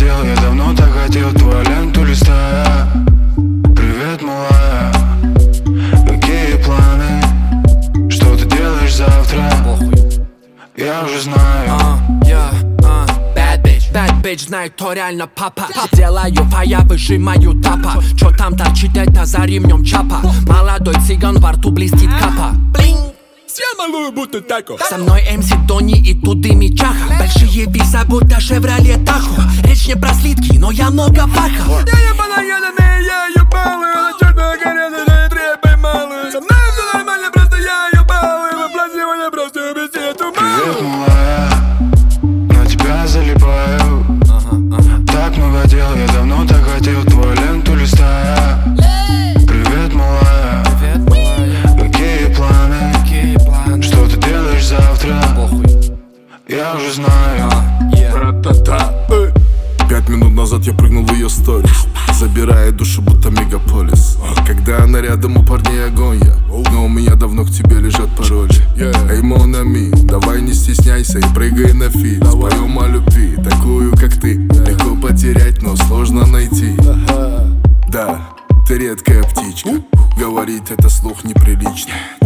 хотел, я давно так хотел твою ленту листая. Привет, малая, какие планы? Что ты делаешь завтра? Я уже знаю. Bad bitch, знает, кто реально папа. Делаю фая, выжимаю тапа. Чё там торчит, это за ремнем чапа. Молодой цыган, во рту блестит капа. Блин, съел малую, будто тако. со мной МС Тони и туды Мичаха. Большие виза, будто Шевроле Тахо. Речь не про слитки, но я много пахал. Я ебаная, я ебалый. Она черная горячая, трепай малый. Со мной все нормально, просто я ебалый. Воплоть сегодня просто беседу Привет, малый. малая, на тебя залипаю. Так много дел, я давно так хотел твою ленту листая. Привет, малая, какие планы? Что ты делаешь завтра? Я уже знаю. Ра-та-та. 5 минут назад я прыгнул в ее сторис, забирая душу, будто мегаполис. Когда она рядом, у парней огонь я, но у меня давно к тебе лежат пароли. Эй, Монами, давай не стесняйся и прыгай на фит. Споем о любви, такую как ты. Легко потерять, но сложно найти. Да, ты редкая птичка, говорить это слух неприлично.